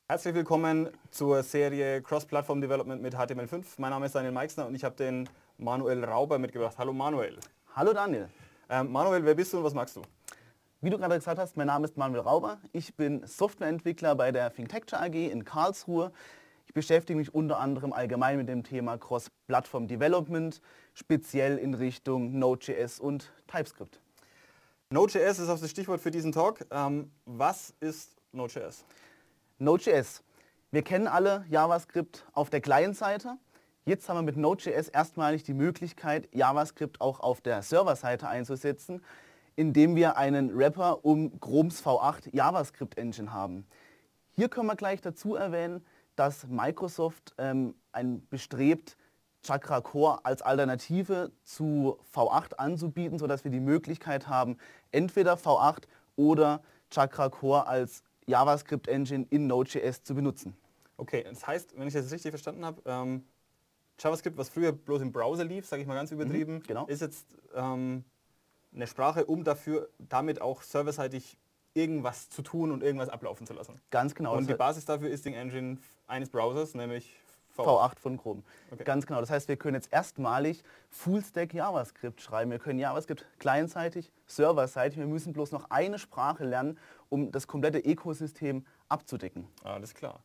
Herzlich willkommen zur Serie Cross-Platform Development mit HTML5. Mein Name ist Daniel Meixner und ich habe den Manuel Rauber mitgebracht. Hallo Manuel. Hallo Daniel. Manuel, wer bist du und was magst du? Wie du gerade gesagt hast, mein Name ist Manuel Rauber. Ich bin Softwareentwickler bei der Thinktecture AG in Karlsruhe. Ich beschäftige mich unter anderem allgemein mit dem Thema Cross-Platform Development, speziell in Richtung Node.js und TypeScript. Node.js ist auch das Stichwort für diesen Talk. Was ist Node.js? Node.js. Wir kennen alle JavaScript auf der Client-Seite. Jetzt haben wir mit Node.js erstmalig die Möglichkeit, JavaScript auch auf der Serverseite einzusetzen, indem wir einen Wrapper um Chromes V8 JavaScript Engine haben. Hier können wir gleich dazu erwähnen, dass Microsoft bestrebt, Chakra Core als Alternative zu V8 anzubieten, sodass wir die Möglichkeit haben, entweder V8 oder Chakra Core als JavaScript Engine in Node.js zu benutzen. Okay, das heißt, wenn ich das richtig verstanden habe, JavaScript, was früher bloß im Browser lief, sage ich mal ganz übertrieben, genau. ist jetzt eine Sprache, um damit auch serverseitig irgendwas zu tun und irgendwas ablaufen zu lassen. Ganz genau. Und die Basis dafür ist die Engine eines Browsers, nämlich V8 von Chrome. Okay. Ganz genau. Das heißt, wir können jetzt erstmalig Fullstack JavaScript schreiben. Wir können JavaScript clientseitig, serverseitig. Wir müssen bloß noch eine Sprache lernen, um das komplette Ökosystem abzudecken. Alles klar.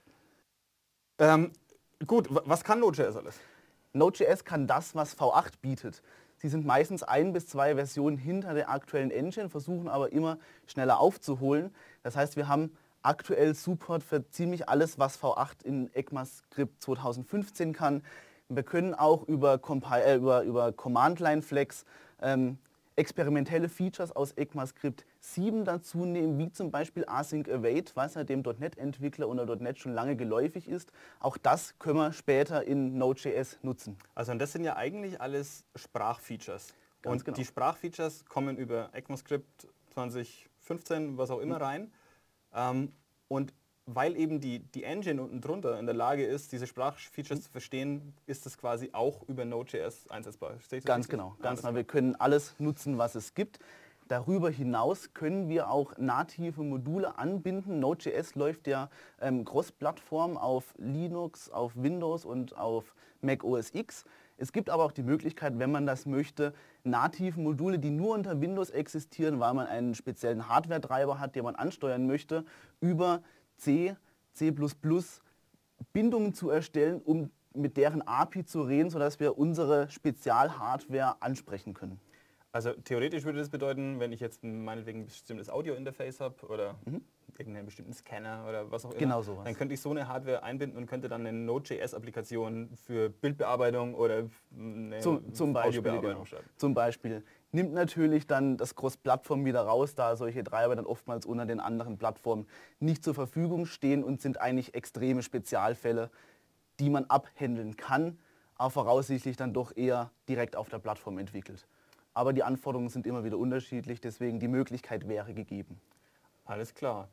Gut, was kann Node.js alles? Node.js kann das, was V8 bietet. Sie sind meistens 1 bis 2 Versionen hinter der aktuellen Engine, versuchen aber immer schneller aufzuholen. Das heißt, wir haben aktuell Support für ziemlich alles, was V8 in ECMAScript 2015 kann. Wir können auch über Command-Line-Flex experimentelle Features aus ECMAScript 7 dazu nehmen, wie zum Beispiel Async Await, was ja dem .NET-Entwickler oder .NET schon lange geläufig ist. Auch das können wir später in Node.js nutzen. Also und das sind ja eigentlich alles Sprachfeatures. Ganz genau. Die Sprachfeatures kommen über ECMAScript 2015, was auch immer rein. Und weil eben die Engine unten drunter in der Lage ist, diese Sprachfeatures zu verstehen, ist das quasi auch über Node.js einsetzbar. Ganz genau. Wir können alles nutzen, was es gibt. Darüber hinaus können wir auch native Module anbinden. Node.js läuft ja cross-Plattform auf Linux, auf Windows und auf Mac OS X. Es gibt aber auch die Möglichkeit, wenn man das möchte, native Module, die nur unter Windows existieren, weil man einen speziellen Hardware-Treiber hat, den man ansteuern möchte, über C++ Bindungen zu erstellen, um mit deren API zu reden, sodass wir unsere Spezial-Hardware ansprechen können. Also theoretisch würde das bedeuten, wenn ich jetzt meinetwegen ein bestimmtes Audio-Interface habe oder irgendeinen bestimmten Scanner oder was auch immer, genau sowas. Dann könnte ich so eine Hardware einbinden und könnte dann eine Node.js-Applikation für Bildbearbeitung oder eine Audiobearbeitung schreiben. Zum Beispiel. Nimmt natürlich dann das Cross-Plattform wieder raus, da solche Treiber dann oftmals unter den anderen Plattformen nicht zur Verfügung stehen und sind eigentlich extreme Spezialfälle, die man abhandeln kann, aber voraussichtlich dann doch eher direkt auf der Plattform entwickelt. Aber die Anforderungen sind immer wieder unterschiedlich, deswegen die Möglichkeit wäre gegeben. Alles klar.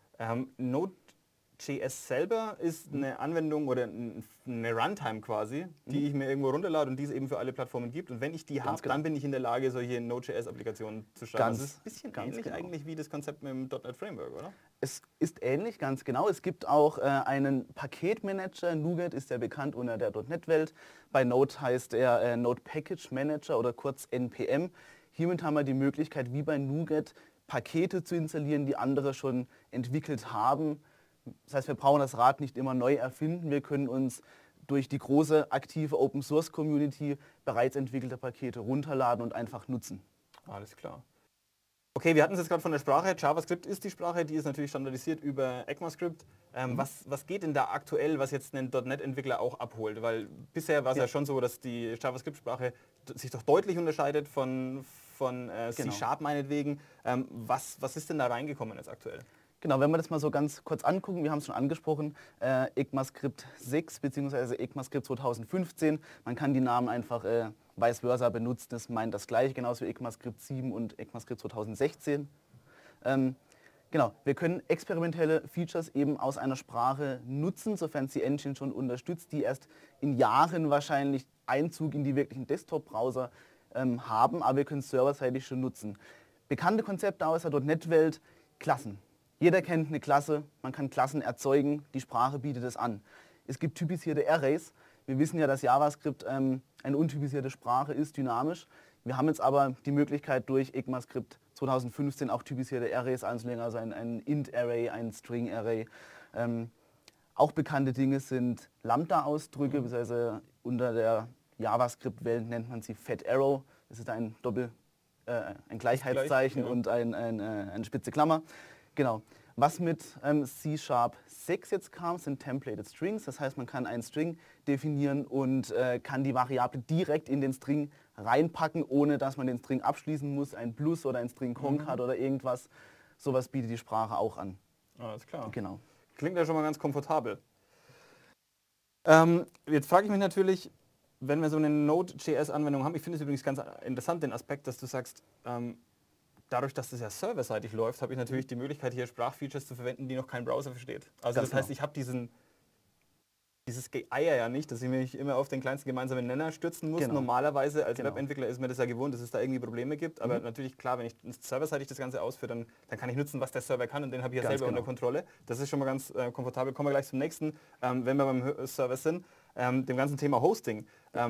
Node.js selber ist eine Anwendung oder eine Runtime quasi, die ich mir irgendwo runterlade und die es eben für alle Plattformen gibt. Und wenn ich die habe, dann bin ich in der Lage, solche Node.js-Applikationen zu schreiben. Das ist ein bisschen ähnlich eigentlich wie das Konzept mit dem .NET Framework, oder? Es ist ähnlich, ganz genau. Es gibt auch einen Paketmanager. NuGet ist ja bekannt unter der .NET-Welt. Bei Node heißt er Node Package Manager oder kurz NPM. Hiermit haben wir die Möglichkeit, wie bei NuGet, Pakete zu installieren, die andere schon entwickelt haben. Das heißt, wir brauchen das Rad nicht immer neu erfinden. Wir können uns durch die große aktive Open-Source-Community bereits entwickelte Pakete runterladen und einfach nutzen. Alles klar. Okay, wir hatten es jetzt gerade von der Sprache. JavaScript ist die Sprache, die ist natürlich standardisiert über ECMAScript. Was geht denn da aktuell, was jetzt ein .NET-Entwickler auch abholt? Weil bisher war es ja schon so, dass die JavaScript-Sprache sich doch deutlich unterscheidet von C# meinetwegen. Was ist denn da reingekommen jetzt aktuell? Genau, wenn wir das mal so ganz kurz angucken, wir haben es schon angesprochen, ECMAScript 6 bzw. ECMAScript 2015. Man kann die Namen einfach vice versa benutzen, das meint das gleiche, genauso wie ECMAScript 7 und ECMAScript 2016. Genau, wir können experimentelle Features eben aus einer Sprache nutzen, sofern es die Engine schon unterstützt, die erst in Jahren wahrscheinlich Einzug in die wirklichen Desktop-Browser haben, aber wir können es serverseitig schon nutzen. Bekannte Konzepte aus der .NET-Welt, Klassen. Jeder kennt eine Klasse, man kann Klassen erzeugen, die Sprache bietet es an. Es gibt typisierte Arrays. Wir wissen ja, dass JavaScript eine untypisierte Sprache ist, dynamisch. Wir haben jetzt aber die Möglichkeit durch ECMAScript 2015 auch typisierte Arrays anzulegen, also ein Int-Array, ein String-Array. Auch bekannte Dinge sind Lambda-Ausdrücke, beziehungsweise unter der JavaScript-Welt nennt man sie Fat Arrow. Das ist ein Gleichheitszeichen und eine spitze Klammer. Genau. Was mit C#6 jetzt kam, sind Templated Strings. Das heißt, man kann einen String definieren und kann die Variable direkt in den String reinpacken, ohne dass man den String abschließen muss. Ein Plus oder ein String Concat oder irgendwas. Sowas bietet die Sprache auch an. Alles klar. Genau. Klingt ja schon mal ganz komfortabel. Jetzt frage ich mich natürlich, wenn wir so eine Node.js-Anwendung haben, ich finde es übrigens ganz interessant, den Aspekt, dass du sagst, dadurch, dass das ja serverseitig läuft, habe ich natürlich die Möglichkeit, hier Sprachfeatures zu verwenden, die noch kein Browser versteht. Also das heißt, ich habe dieses Geier ja nicht, dass ich mich immer auf den kleinsten gemeinsamen Nenner stürzen muss. Normalerweise als Webentwickler ist mir das ja gewohnt, dass es da irgendwie Probleme gibt. Aber natürlich, klar, wenn ich serverseitig das Ganze ausführe, dann kann ich nutzen, was der Server kann und den habe ich ja selber unter Kontrolle. Das ist schon mal ganz komfortabel. Kommen wir gleich zum nächsten, wenn wir beim Server sind, dem ganzen Thema Hosting.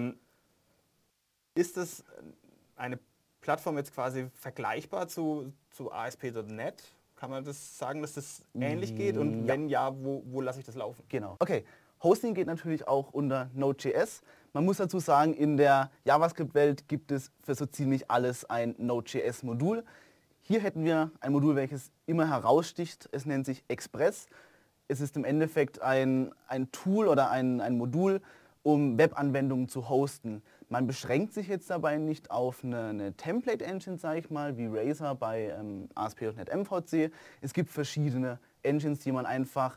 Ist das eine Plattform jetzt quasi vergleichbar zu ASP.NET? Kann man das sagen, dass das ähnlich geht? Und wenn ja, wo lasse ich das laufen? Genau. Okay. Hosting geht natürlich auch unter Node.js. Man muss dazu sagen, in der JavaScript-Welt gibt es für so ziemlich alles ein Node.js-Modul. Hier hätten wir ein Modul, welches immer heraussticht. Es nennt sich Express. Es ist im Endeffekt ein Tool oder ein Modul, um Webanwendungen zu hosten. Man beschränkt sich jetzt dabei nicht auf eine Template-Engine, sage ich mal, wie Razor bei ASP.NET MVC. Es gibt verschiedene Engines, die man einfach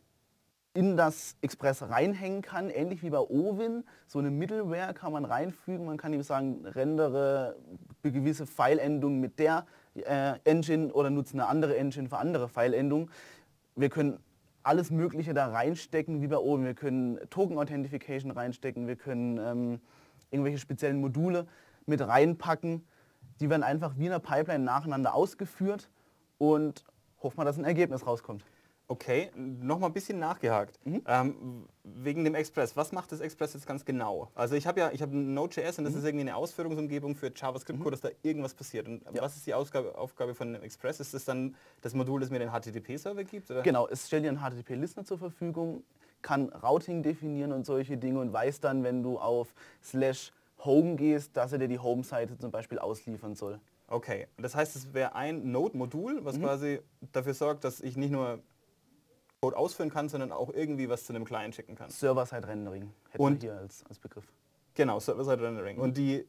in das Express reinhängen kann, ähnlich wie bei Ovin. So eine Middleware kann man reinfügen. Man kann ihm sagen, rendere gewisse File-Endungen mit der Engine oder nutze eine andere Engine für andere File-Endungen. Wir können alles Mögliche da reinstecken, wie bei Ovin. Wir können Token Authentification reinstecken, wir können irgendwelche speziellen Module mit reinpacken. Die werden einfach wie in einer Pipeline nacheinander ausgeführt und hofft man, dass ein Ergebnis rauskommt. Okay, nochmal ein bisschen nachgehakt. Wegen dem Express. Was macht das Express jetzt ganz genau? Also ich habe Node.js und das ist irgendwie eine Ausführungsumgebung für JavaScript-Code, dass da irgendwas passiert. Und was ist die Aufgabe von dem Express? Ist das dann das Modul, das mir den HTTP-Server gibt? Oder? Genau, es stellt dir einen HTTP-Listener zur Verfügung, kann Routing definieren und solche Dinge und weiß dann, wenn du auf /home gehst, dass er dir die Home-Seite zum Beispiel ausliefern soll. Okay, das heißt, es wäre ein Node-Modul, was quasi dafür sorgt, dass ich nicht nur Code ausführen kann, sondern auch irgendwie was zu einem Client schicken kann. Server-Side-Rendering hätten wir hier als Begriff. Genau, Server-Side-Rendering. Und die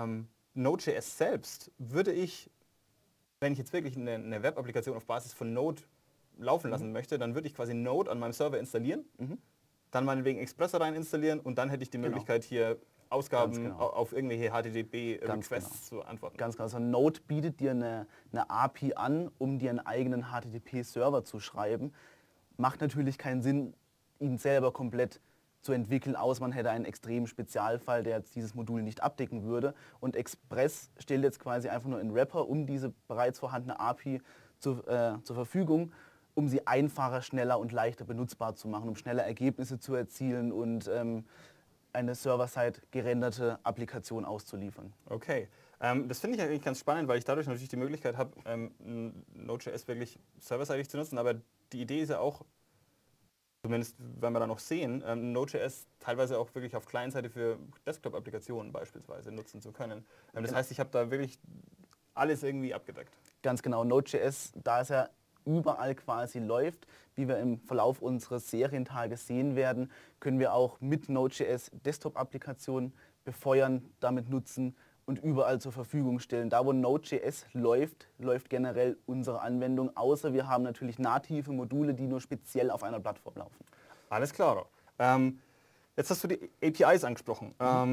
Node.js selbst würde ich, wenn ich jetzt wirklich eine Web-Applikation auf Basis von Node laufen lassen möchte, dann würde ich quasi Node an meinem Server installieren, dann meinetwegen Express rein installieren und dann hätte ich die Möglichkeit, hier Ausgaben auf irgendwelche HTTP-Requests zu antworten. Ganz genau. Also Node bietet dir eine API an, um dir einen eigenen HTTP-Server zu schreiben. Macht natürlich keinen Sinn, ihn selber komplett zu entwickeln, außer man hätte einen extremen Spezialfall, der jetzt dieses Modul nicht abdecken würde. Und Express stellt jetzt quasi einfach nur einen Wrapper um diese bereits vorhandene API zur Verfügung, um sie einfacher, schneller und leichter benutzbar zu machen, um schneller Ergebnisse zu erzielen und eine server-side gerenderte Applikation auszuliefern. Okay. Das finde ich eigentlich ganz spannend, weil ich dadurch natürlich die Möglichkeit habe, Node.js wirklich serverseitig zu nutzen, aber die Idee ist ja auch, zumindest wenn wir da noch sehen, Node.js teilweise auch wirklich auf Client-Seite für Desktop-Applikationen beispielsweise nutzen zu können. Das heißt, ich habe da wirklich alles irgendwie abgedeckt. Ganz genau, Node.js, da es ja überall quasi läuft, wie wir im Verlauf unseres Serientage sehen werden, können wir auch mit Node.js Desktop-Applikationen befeuern, damit nutzen und überall zur Verfügung stellen. Da wo Node.js läuft, läuft generell unsere Anwendung, außer wir haben natürlich native Module, die nur speziell auf einer Plattform laufen. Alles klar. Jetzt hast du die APIs angesprochen.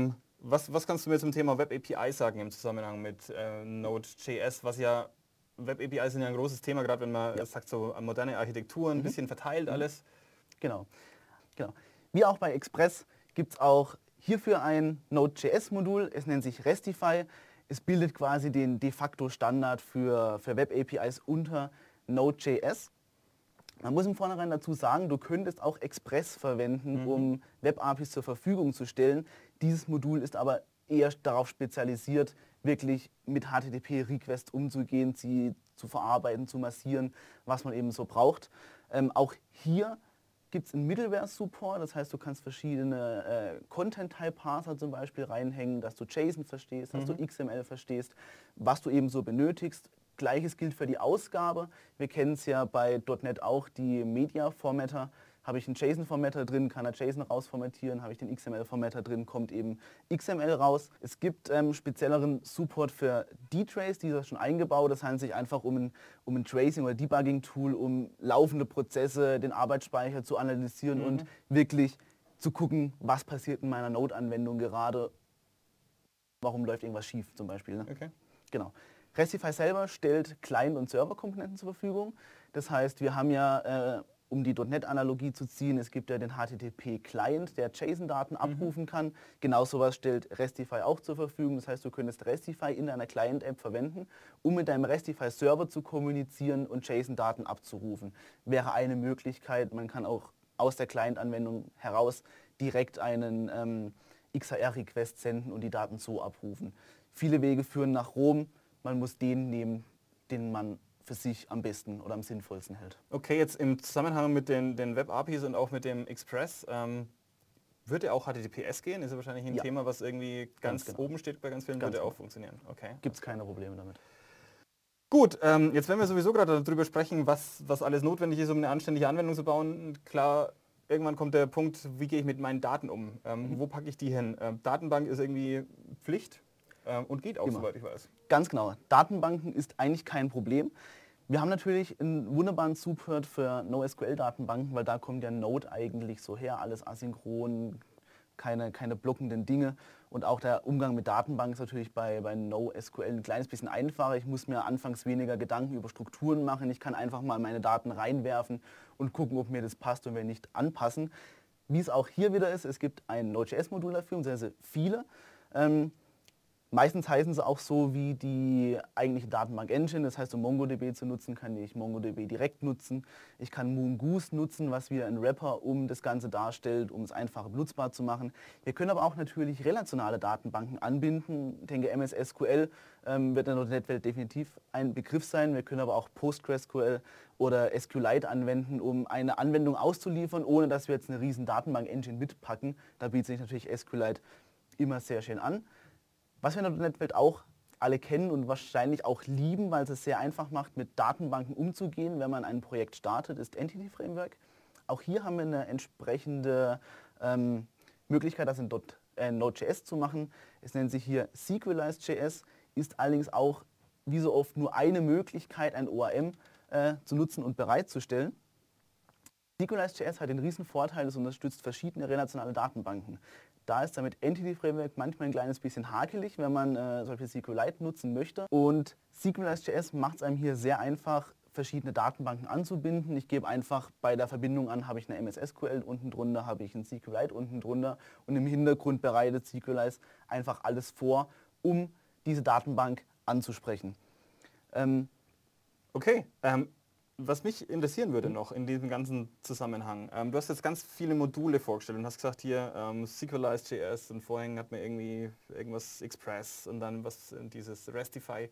Was kannst du mir zum Thema Web API sagen im Zusammenhang mit Node.js, was ja Web APIs sind ja ein großes Thema, gerade wenn man sagt, so moderne Architekturen, ein bisschen verteilt alles. Genau. Wie auch bei Express gibt es auch hierfür ein Node.js-Modul, es nennt sich Restify. Es bildet quasi den de facto Standard für Web APIs unter Node.js. Man muss im Vornherein dazu sagen, du könntest auch Express verwenden, um Web-APIs zur Verfügung zu stellen. Dieses Modul ist aber eher darauf spezialisiert, wirklich mit HTTP-Requests umzugehen, sie zu verarbeiten, zu massieren, was man eben so braucht. Auch hier gibt es einen Middleware-Support, das heißt, du kannst verschiedene Content-Type-Parser zum Beispiel reinhängen, dass du JSON verstehst, dass du XML verstehst, was du eben so benötigst. Gleiches gilt für die Ausgabe. Wir kennen es ja bei .NET auch, die Media-Formatter. Habe ich einen JSON-Formatter drin, kann er JSON rausformatieren. Habe ich den XML-Formatter drin, kommt eben XML raus. Es gibt spezielleren Support für D-Trace, dieser ist schon eingebaut. Das handelt sich einfach um ein Tracing- oder Debugging-Tool, um laufende Prozesse, den Arbeitsspeicher zu analysieren und wirklich zu gucken, was passiert in meiner Node-Anwendung gerade. Warum läuft irgendwas schief zum Beispiel. Ne? Okay. Genau. Restify selber stellt Client- und Serverkomponenten zur Verfügung. Das heißt, wir haben ja, um die .NET-Analogie zu ziehen, es gibt ja den HTTP-Client, der JSON-Daten abrufen kann. Genau sowas stellt Restify auch zur Verfügung. Das heißt, du könntest Restify in deiner Client-App verwenden, um mit deinem Restify-Server zu kommunizieren und JSON-Daten abzurufen. Wäre eine Möglichkeit. Man kann auch aus der Client-Anwendung heraus direkt einen XHR-Request senden und die Daten so abrufen. Viele Wege führen nach Rom. Man muss den nehmen, den man für sich am besten oder am sinnvollsten hält. Okay, jetzt im Zusammenhang mit den Web-APIs und auch mit dem Express, würde auch HTTPS gehen? Ist ja wahrscheinlich ein Ja. Thema, was irgendwie ganz genau. oben steht bei ganz vielen, Ganz würde auch genau. funktionieren. Okay. Gibt es keine Probleme damit. Gut, jetzt wenn wir sowieso gerade darüber sprechen, was alles notwendig ist, um eine anständige Anwendung zu bauen, klar, irgendwann kommt der Punkt, wie gehe ich mit meinen Daten um? Wo packe ich die hin? Datenbank ist irgendwie Pflicht und geht auch, Immer. soweit ich weiß. Ganz genau. Datenbanken ist eigentlich kein Problem. Wir haben natürlich einen wunderbaren Support für NoSQL-Datenbanken, weil da kommt ja Node eigentlich so her, alles asynchron, keine blockenden Dinge. Und auch der Umgang mit Datenbanken ist natürlich bei NoSQL ein kleines bisschen einfacher. Ich muss mir anfangs weniger Gedanken über Strukturen machen. Ich kann einfach mal meine Daten reinwerfen und gucken, ob mir das passt und wenn nicht, anpassen. Wie es auch hier wieder ist, es gibt ein Node.js-Modul dafür, sehr, sehr viele. Meistens heißen sie auch so wie die eigentliche Datenbank-Engine. Das heißt, um MongoDB zu nutzen, kann ich MongoDB direkt nutzen. Ich kann Mongoose nutzen, was wieder ein Wrapper um das Ganze darstellt, um es einfacher benutzbar zu machen. Wir können aber auch natürlich relationale Datenbanken anbinden. Ich denke, MS SQL wird in der .NET-Welt definitiv ein Begriff sein. Wir können aber auch PostgreSQL oder SQLite anwenden, um eine Anwendung auszuliefern, ohne dass wir jetzt eine riesen Datenbank-Engine mitpacken. Da bietet sich natürlich SQLite immer sehr schön an. Was wir in der .NET-Welt auch alle kennen und wahrscheinlich auch lieben, weil es sehr einfach macht, mit Datenbanken umzugehen, wenn man ein Projekt startet, ist Entity Framework. Auch hier haben wir eine entsprechende Möglichkeit, das in Node.js zu machen. Es nennt sich hier Sequelize.js, ist allerdings auch wie so oft nur eine Möglichkeit, ein ORM zu nutzen und bereitzustellen. Sequelize.js hat den riesen Vorteil, es unterstützt verschiedene relationale Datenbanken. Da ist damit Entity Framework manchmal ein kleines bisschen hakelig, wenn man zum Beispiel SQLite nutzen möchte. Und Sequelize.js macht es einem hier sehr einfach, verschiedene Datenbanken anzubinden. Ich gebe einfach bei der Verbindung an, habe ich eine MS SQL unten drunter, habe ich ein SQLite unten drunter und im Hintergrund bereitet Sequelize einfach alles vor, um diese Datenbank anzusprechen. Okay, was mich interessieren würde noch in diesem ganzen Zusammenhang, du hast jetzt ganz viele Module vorgestellt und hast gesagt hier Sequelize.js und vorhin hat man irgendwie irgendwas Express und dann was dieses Restify.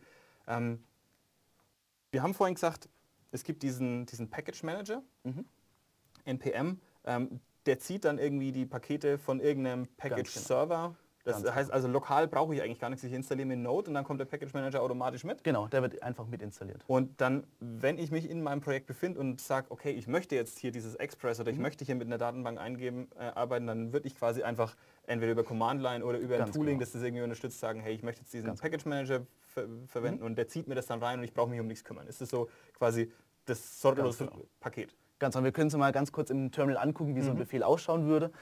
Wir haben vorhin gesagt, es gibt diesen Package Manager, NPM, der zieht dann irgendwie die Pakete von irgendeinem Package Server. Das heißt also, lokal brauche ich eigentlich gar nichts. Ich installiere mir Node und dann kommt der Package Manager automatisch mit. Genau, der wird einfach mit installiert. Und dann, wenn ich mich in meinem Projekt befinde und sage, okay, ich möchte jetzt hier dieses Express oder ich möchte hier mit einer Datenbank arbeiten, dann würde ich quasi einfach entweder über Command Line oder über ein Tooling, das das irgendwie unterstützt, sagen, hey, ich möchte jetzt diesen Package Manager verwenden und der zieht mir das dann rein und ich brauche mich um nichts kümmern. Ist das so quasi das sorglose Paket? Ganz genau. Wir können uns mal ganz kurz im Terminal angucken, wie so ein Befehl ausschauen würde.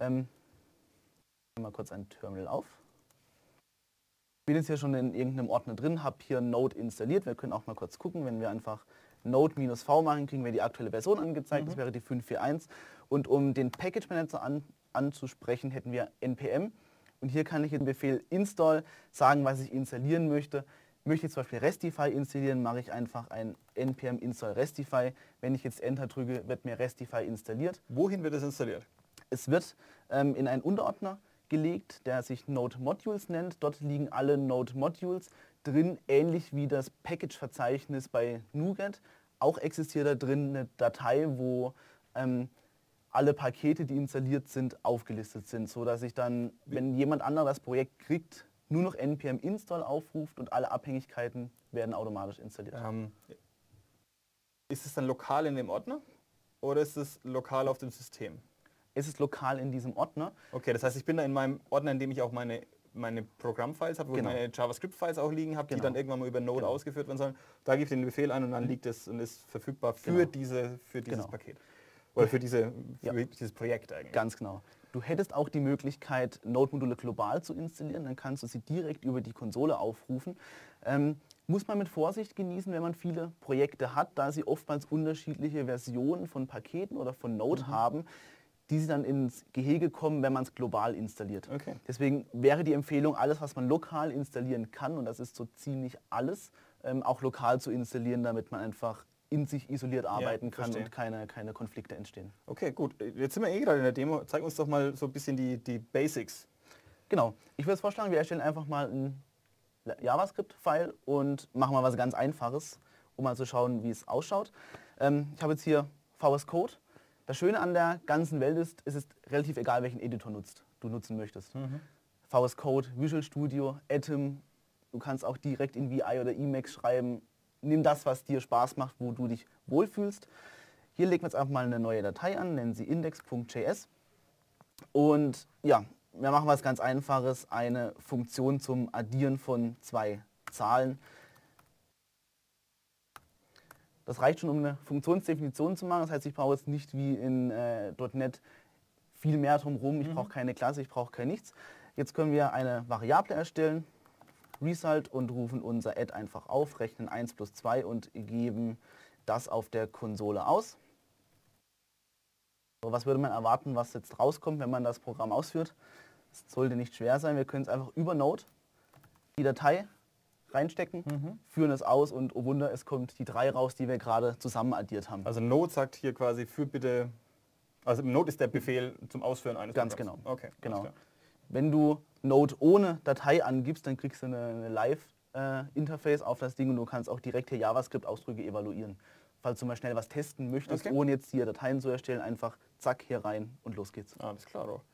Mal kurz ein Terminal auf. Ich bin jetzt hier schon in irgendeinem Ordner drin, habe hier Node installiert. Wir können auch mal kurz gucken, wenn wir einfach Node-V machen, kriegen wir die aktuelle Version angezeigt. Das wäre die 5.4.1. Und um den Package Manager anzusprechen, hätten wir npm. Und hier kann ich den Befehl install sagen, was ich installieren möchte. Möchte ich zum Beispiel Restify installieren, mache ich einfach ein npm install Restify. Wenn ich jetzt Enter drücke, wird mir Restify installiert. Wohin wird es installiert? Es wird in einen Unterordner gelegt, der sich Node Modules nennt. Dort liegen alle Node Modules drin, ähnlich wie das Package-Verzeichnis bei NuGet. Auch existiert da drin eine Datei, wo alle Pakete, die installiert sind, aufgelistet sind, sodass ich dann, wenn jemand anderes das Projekt kriegt, nur noch npm install aufruft und alle Abhängigkeiten werden automatisch installiert. Ist es dann lokal in dem Ordner oder ist es lokal auf dem System? Es ist lokal in diesem Ordner. Okay, das heißt, ich bin da in meinem Ordner, in dem ich auch meine Programmfiles habe, wo Genau. ich meine JavaScript-Files auch liegen habe, die Genau. dann irgendwann mal über Node Genau. ausgeführt werden sollen. Da gebe ich den Befehl ein und dann liegt es und ist verfügbar für, Genau. für dieses Genau. Paket. Oder für Ja. dieses Projekt eigentlich. Ganz genau. Du hättest auch die Möglichkeit, Node-Module global zu installieren, dann kannst du sie direkt über die Konsole aufrufen. Muss man mit Vorsicht genießen, wenn man viele Projekte hat, da sie oftmals unterschiedliche Versionen von Paketen oder von Node haben, die sie dann ins Gehege kommen, wenn man es global installiert. Okay. Deswegen wäre die Empfehlung, alles, was man lokal installieren kann, und das ist so ziemlich alles, auch lokal zu installieren, damit man einfach in sich isoliert arbeiten kann verstehe. und keine Konflikte entstehen. Okay, gut. Jetzt sind wir gerade in der Demo. Zeig uns doch mal so ein bisschen die Basics. Genau. Ich würde vorschlagen, wir erstellen einfach mal ein JavaScript-File und machen mal was ganz Einfaches, um mal zu schauen, wie es ausschaut. Ich habe jetzt hier VS Code. Das Schöne an der ganzen Welt ist, es ist relativ egal, welchen Editor du nutzen möchtest. VS Code, Visual Studio, Atom, du kannst auch direkt in VI oder Emacs schreiben. Nimm das, was dir Spaß macht, wo du dich wohlfühlst. Hier legen wir jetzt einfach mal eine neue Datei an, nennen sie index.js. Und ja, wir machen was ganz Einfaches, eine Funktion zum Addieren von zwei Zahlen. Das reicht schon, um eine Funktionsdefinition zu machen. Das heißt, ich brauche jetzt nicht wie in .NET viel mehr drumherum. Ich brauche keine Klasse, ich brauche kein nichts. Jetzt können wir eine Variable erstellen, Result, und rufen unser Add einfach auf, rechnen 1 plus 2 und geben das auf der Konsole aus. So, was würde man erwarten, was jetzt rauskommt, wenn man das Programm ausführt? Es sollte nicht schwer sein. Wir können es einfach über Node die Datei reinstecken, führen es aus und oh Wunder, es kommt die 3 raus, die wir gerade zusammen addiert haben. Also Node sagt hier quasi für bitte, also Node ist der Befehl zum Ausführen eines Ganz Programms. genau. Okay, Genau. alles klar. Wenn du Node ohne Datei angibst, dann kriegst du eine Live-Interface auf das Ding und du kannst auch direkt hier JavaScript-Ausdrücke evaluieren. Falls du mal schnell was testen möchtest, Okay. ohne jetzt hier Dateien zu erstellen, einfach zack hier rein und los geht's. Alles klar. Doch.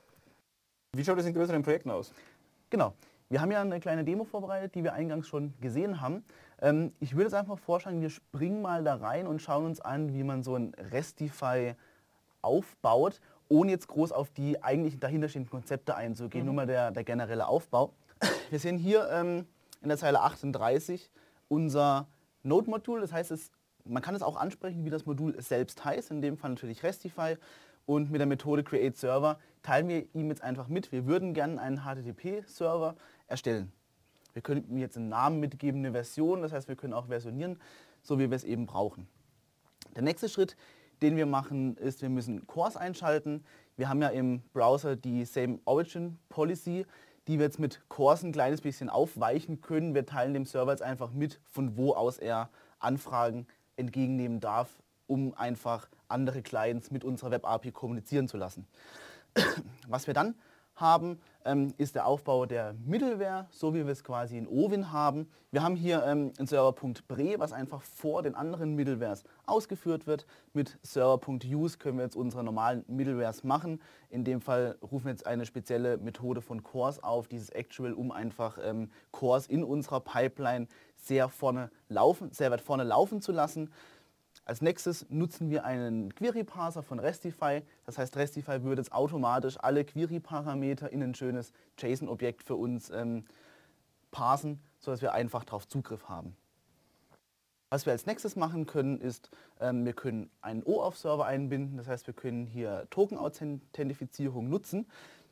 Wie schaut es in größeren Projekten aus? Genau. Wir haben ja eine kleine Demo vorbereitet, die wir eingangs schon gesehen haben. Ich würde jetzt einfach vorschlagen, wir springen mal da rein und schauen uns an, wie man so ein Restify aufbaut, ohne jetzt groß auf die eigentlichen dahinterstehenden Konzepte einzugehen, nur mal der generelle Aufbau. Wir sehen hier in der Zeile 38 unser Node-Modul, das heißt, man kann es auch ansprechen, wie das Modul selbst heißt, in dem Fall natürlich Restify, und mit der Methode createServer teilen wir ihm jetzt einfach mit, wir würden gerne einen HTTP-Server erstellen. Wir können ihm jetzt einen Namen mitgeben, eine Version, das heißt, wir können auch versionieren, so wie wir es eben brauchen. Der nächste Schritt, den wir machen, ist, wir müssen CORS einschalten. Wir haben ja im Browser die Same Origin Policy, die wir jetzt mit CORS ein kleines bisschen aufweichen können. Wir teilen dem Server jetzt einfach mit, von wo aus er Anfragen entgegennehmen darf, um einfach andere Clients mit unserer Web-API kommunizieren zu lassen. Was wir dann haben, ist der Aufbau der Middleware, so wie wir es quasi in Ovin haben. Wir haben hier einen Server.bre, was einfach vor den anderen Middlewares ausgeführt wird. Mit Server.use können wir jetzt unsere normalen Middlewares machen. In dem Fall rufen wir jetzt eine spezielle Methode von CORS auf, dieses Actual, um einfach CORS in unserer Pipeline sehr weit vorne laufen zu lassen. Als nächstes nutzen wir einen Query-Parser von Restify. Das heißt, Restify würde jetzt automatisch alle Query-Parameter in ein schönes JSON-Objekt für uns parsen, sodass wir einfach darauf Zugriff haben. Was wir als nächstes machen können, ist, wir können einen OAuth-Server einbinden. Das heißt, wir können hier Token-Authentifizierung nutzen.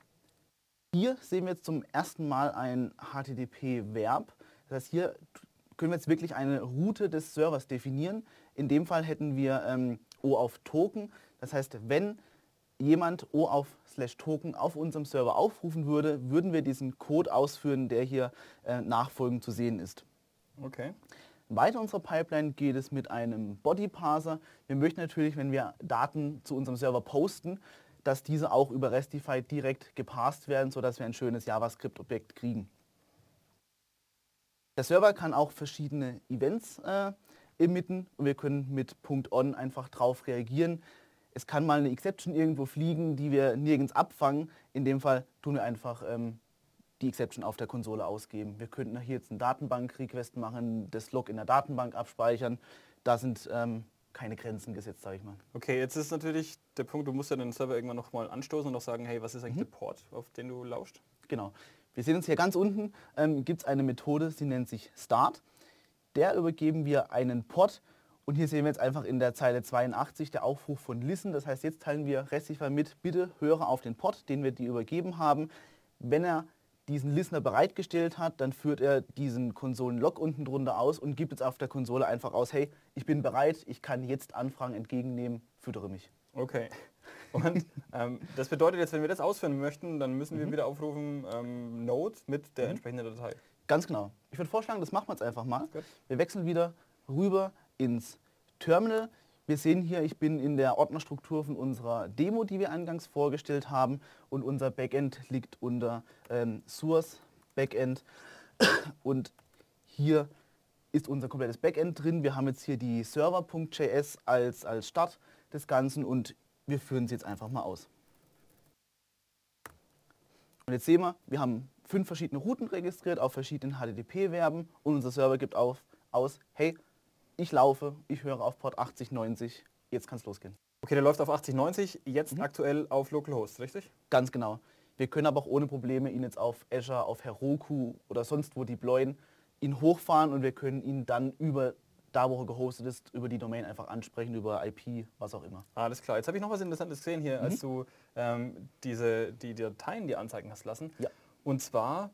Hier sehen wir jetzt zum ersten Mal ein HTTP-Verb. Das heißt, hier können wir jetzt wirklich eine Route des Servers definieren. In dem Fall hätten wir OAuth Token. Das heißt, wenn jemand OAuth/Token auf unserem Server aufrufen würde, würden wir diesen Code ausführen, der hier nachfolgend zu sehen ist. Okay. Weiter in unserer Pipeline geht es mit einem Body-Parser. Wir möchten natürlich, wenn wir Daten zu unserem Server posten, dass diese auch über Restify direkt geparst werden, sodass wir ein schönes JavaScript-Objekt kriegen. Der Server kann auch verschiedene Events emitten und wir können mit .on einfach drauf reagieren. Es kann mal eine Exception irgendwo fliegen, die wir nirgends abfangen. In dem Fall tun wir einfach die Exception auf der Konsole ausgeben. Wir könnten hier jetzt einen Datenbank-Request machen, das Log in der Datenbank abspeichern. Da sind keine Grenzen gesetzt, sage ich mal. Okay, jetzt ist natürlich der Punkt, du musst ja den Server irgendwann nochmal anstoßen und noch sagen, hey, was ist eigentlich der Port, auf den du lauscht? Genau. Wir sehen uns hier ganz unten, gibt es eine Methode, sie nennt sich Start. Der übergeben wir einen Port und hier sehen wir jetzt einfach in der Zeile 82 der Aufruf von Listen. Das heißt, jetzt teilen wir Restify mit, bitte höre auf den Port, den wir dir übergeben haben. Wenn er diesen Listener bereitgestellt hat, dann führt er diesen Konsolen-Log unten drunter aus und gibt jetzt auf der Konsole einfach aus, hey, ich bin bereit, ich kann jetzt Anfragen entgegennehmen, füttere mich. Okay. Und das bedeutet jetzt, wenn wir das ausführen möchten, dann müssen wir wieder aufrufen Node mit der entsprechenden Datei. Ganz genau. Ich würde vorschlagen, das machen wir jetzt einfach mal. Gut. Wir wechseln wieder rüber ins Terminal. Wir sehen hier, ich bin in der Ordnerstruktur von unserer Demo, die wir eingangs vorgestellt haben, und unser Backend liegt unter Source Backend und hier ist unser komplettes Backend drin. Wir haben jetzt hier die Server.js als Start des Ganzen und wir führen sie jetzt einfach mal aus. Und jetzt sehen wir haben 5 verschiedene Routen registriert auf verschiedenen HTTP-Verben und unser Server gibt aus, hey, ich laufe, ich höre auf Port 8090, jetzt kann es losgehen. Okay, der läuft auf 8090, jetzt aktuell auf Localhost, richtig? Ganz genau. Wir können aber auch ohne Probleme ihn jetzt auf Azure, auf Heroku oder sonst wo deployen, ihn hochfahren und wir können ihn dann über da, wo er gehostet ist, über die Domain einfach ansprechen, über IP, was auch immer. Alles klar. Jetzt habe ich noch was Interessantes gesehen hier, als du die Dateien dir anzeigen hast lassen. Ja. Und zwar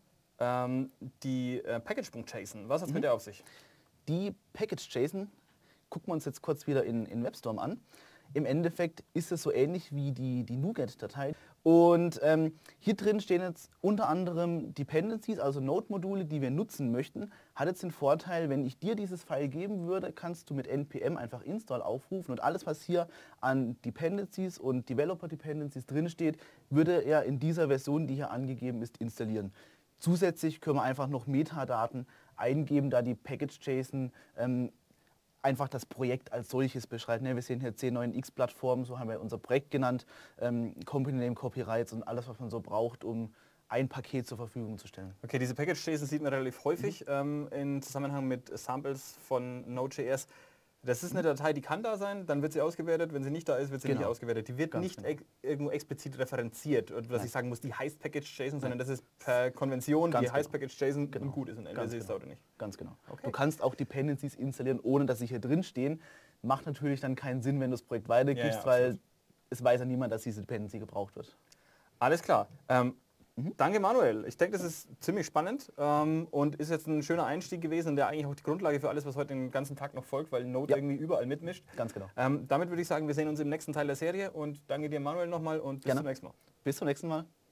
die Package.json. Was hat es mit der auf sich? Die Package.json gucken wir uns jetzt kurz wieder in WebStorm an. Im Endeffekt ist es so ähnlich wie die NuGet-Datei. Und hier drin stehen jetzt unter anderem Dependencies, also Node-Module, die wir nutzen möchten. Hat jetzt den Vorteil, wenn ich dir dieses File geben würde, kannst du mit npm einfach install aufrufen und alles, was hier an Dependencies und Developer-Dependencies drin steht, würde er in dieser Version, die hier angegeben ist, installieren. Zusätzlich können wir einfach noch Metadaten eingeben, da die Package.json einfach das Projekt als solches beschreibt. Wir sehen hier C9X-Plattform, so haben wir unser Projekt genannt, Company Name, Copyrights und alles, was man so braucht, um ein Paket zur Verfügung zu stellen. Okay, diese Package.json sieht man relativ häufig im Zusammenhang mit Samples von Node.js. Das ist eine Datei, die kann da sein, dann wird sie ausgewertet. Wenn sie nicht da ist, wird sie nicht ausgewertet. Die wird Ganz nicht genau. irgendwo explizit referenziert, dass Nein. ich sagen muss, die heißt Package.json, sondern das ist per Konvention, Ganz die heißt genau. Package.json Genau. und gut ist und entweder Ganz sie ist da genau. oder nicht. Ganz genau. Okay. Du kannst auch Dependencies installieren, ohne dass sie hier drin stehen. Macht natürlich dann keinen Sinn, wenn du das Projekt weitergibst, Ja, weil absolut. es weiß ja niemand, dass diese Dependency gebraucht wird. Alles klar. Danke Manuel. Ich denke, das ist ziemlich spannend und ist jetzt ein schöner Einstieg gewesen und der eigentlich auch die Grundlage für alles, was heute den ganzen Tag noch folgt, weil Node irgendwie überall mitmischt. Ganz genau. Damit würde ich sagen, wir sehen uns im nächsten Teil der Serie und danke dir Manuel nochmal und bis Gerne. zum nächsten Mal. Bis zum nächsten Mal.